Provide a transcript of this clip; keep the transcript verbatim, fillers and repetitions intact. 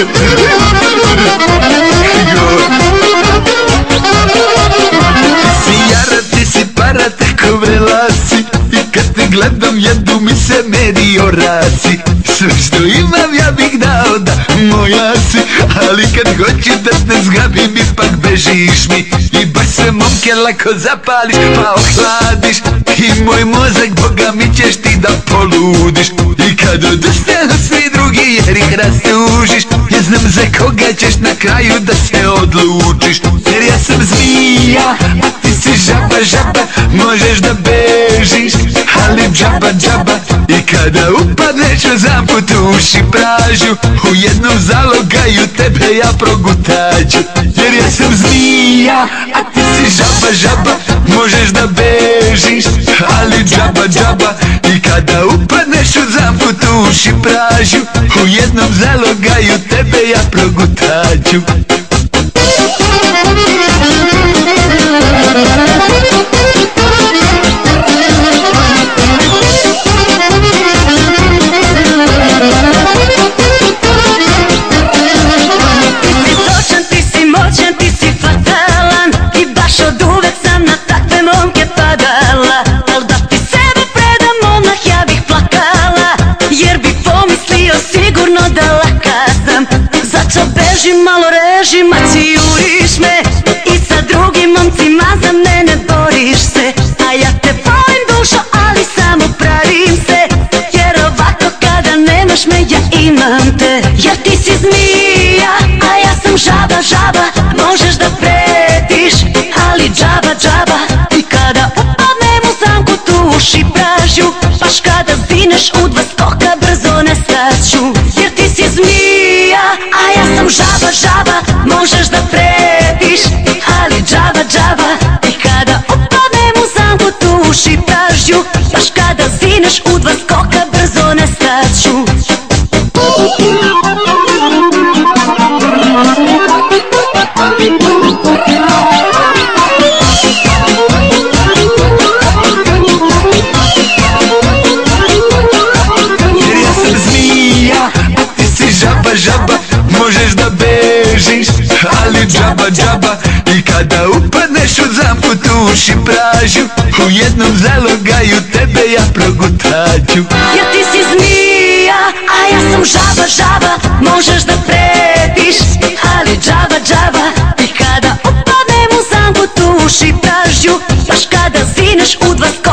Gledam jedu mi se meri orasi. Sve što imam ja bih dao da moja si. Ali kad hoću da te zgrabim ipak bežiš mi. I baš se momke lako zapališ pa ohladiš. I moj mozak boga mi ćeš ti da poludiš. I kad odustanu svi drugi jer ih rastužiš. Ne znam za koga ćeš na kraju da se odlučiš. Jer ja sam zmija, a ti si žaba, žaba. Možeš da bežiš, ali džaba, džaba. I kada upadneš u zamput uši pražu, u jednom zalogaju tebe ja progutaću. Jer ja sam zmija, a ti si žaba, žaba. Možeš da bežiš, ali džaba, džaba. I kada upadneš u zamput uši pražu, u jednom zalogaju tebe ja progutaću. Malo reži, maci juriš me i sa drugim momcima za mene boriš se. A ja te volim dušo, ali samo pravim se. Jer ovako kada nemaš me ja imam te. Jer ti si zmija, a ja sam žaba, žaba. Možeš da pretiš, ali džaba, džaba. I kada upadnem u zamku tu uši pražju, baš kada zineš u dva skoka brzo nestaću. Jer ti si zmija, a ja sam žaba, žaba. Možeš da pretiš, ali džaba, džaba. I kada upadnem u zamku tu uši pražju, baš kada zineš u dva skoka brzo nestaću. Jer ja sam zmija, a ti si žaba, žaba. Možeš da bežiš, ali džaba, džaba. I kada upadneš u zamput uši pražu, u jednom zalogaju tebe ja progutaću. Jer ti si zmija, a ja sam žaba, žaba. Možeš da pretiš, ali džaba, džaba. I kada upadnem u zamku tu uši pražju, baš kada zineš u dva